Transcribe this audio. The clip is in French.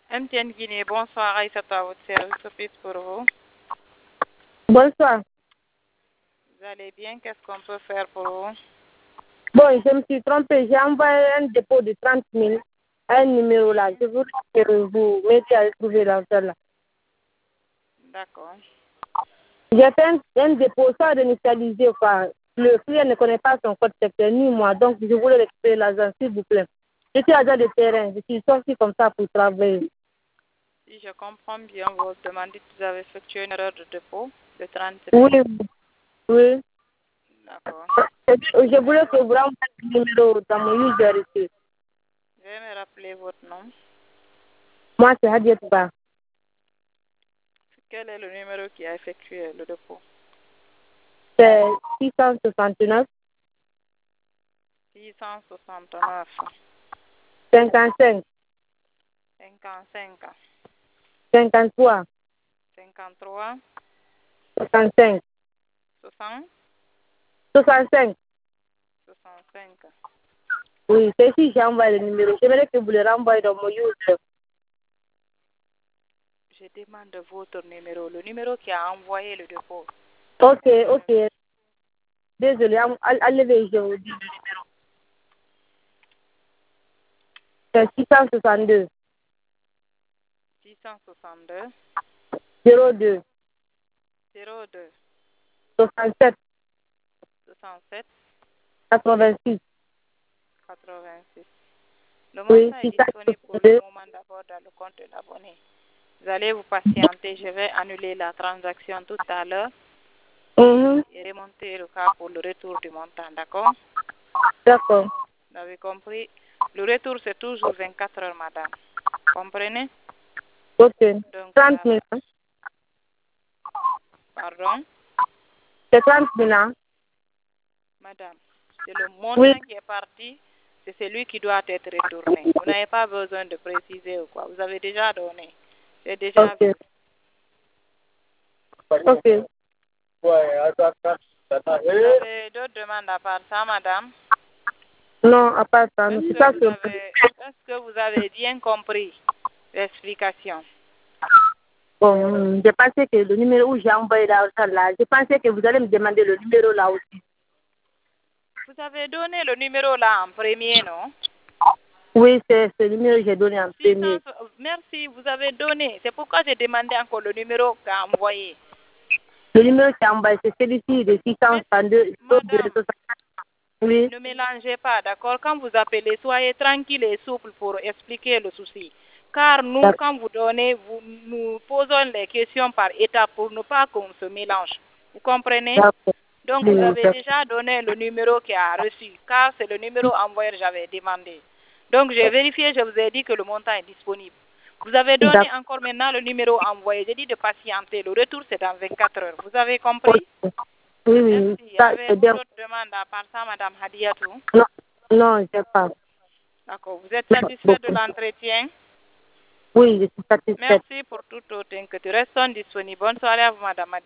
MTN Guinée, bonsoir Aïssata, à votre service, office pour vous. Bonsoir. Vous allez bien? Qu'est-ce qu'on peut faire pour vous? Bon, je me suis trompée. J'ai envoyé un dépôt de 30 000 à un numéro là. Je voudrais que vous mettiez à trouver l'argent là. D'accord. J'ai fait un dépôt sans réinitialiser quoi. Le client ne connaît pas son code secteur ni moi. Donc, je voulais récupérer l'argent, s'il vous plaît. Je suis agent de terrain. Je suis sorti comme ça pour travailler. Si je comprends bien, vous demandez si vous avez effectué une erreur de dépôt de 30 Oui, 000. oui. D'accord. Je voulais que vous renvoyiez le numéro dans mon user ici. Je vais me rappeler votre nom. Moi, c'est Hadiet Ba. Quel est le numéro qui a effectué le dépôt? C'est 669 669 55 55 53 53 65 60 65. 65. Oui, c'est ici j'ai envoyé le numéro. J'aimerais que vous le renvoyez dans mon user. Je demande votre numéro, le numéro qui a envoyé le dépôt. Ok, ok. Désolé, enlevez, je vous dis le numéro. C'est 662 662 02 02 67 67 86. 86. Le Oui, montant est disponible pour le 662. moment d'abord dans le compte de l'abonné. Vous allez vous patienter, je vais annuler la transaction tout à l'heure et remonter le cas pour le retour du montant, d'accord? D'accord. Vous avez compris? Le retour, c'est toujours 24 heures, madame. Comprenez? Ok. Donc, 30 000. pardon, C'est 30 000, hein? madame, c'est le Oui. montant qui est parti, c'est celui qui doit être retourné. Vous n'avez pas besoin de préciser ou quoi. Vous avez déjà donné. C'est déjà Ok. vu. Ok. Vous avez d'autres demandes à part ça, madame? Non, à part ça, non, Est-ce c'est que ça vous que... avez, est-ce que vous avez bien compris l'explication? Bon, je pensais que le numéro où j'ai envoyé l'argent là, je pensais que vous allez me demander le numéro là aussi. Vous avez donné le numéro là en premier, non? Oui, c'est ce numéro que j'ai donné en 600, premier. merci, vous avez donné. C'est pourquoi j'ai demandé encore le numéro qu'a envoyé. Le numéro qui est envoyé, c'est celui-ci de Mais, 632 madame, 64. Oui. ne mélangez pas, d'accord? Quand vous appelez, soyez tranquille et souple pour expliquer le souci. Car nous, quand vous donnez, nous posons les questions par étapes pour ne pas qu'on se mélange. Vous comprenez? Donc, vous avez déjà donné le numéro qui a reçu, car c'est le numéro envoyé que j'avais demandé. Donc, j'ai vérifié, je vous ai dit que le montant est disponible. Vous avez donné encore maintenant le numéro envoyé. J'ai dit de patienter. Le retour, c'est dans 24 heures. Vous avez compris? Oui, oui. Merci. Ça, c'est Avez-vous bien. d'autres demandes à part ça, Madame Hadiatou? Non, non, je sais pas. D'accord. Vous êtes Merci satisfait de beaucoup. l'entretien? Oui, je suis satisfaite. Merci pour toute autre inquiétude. Restons disponibles. Bonne soirée à vous, Madame Hadiatou.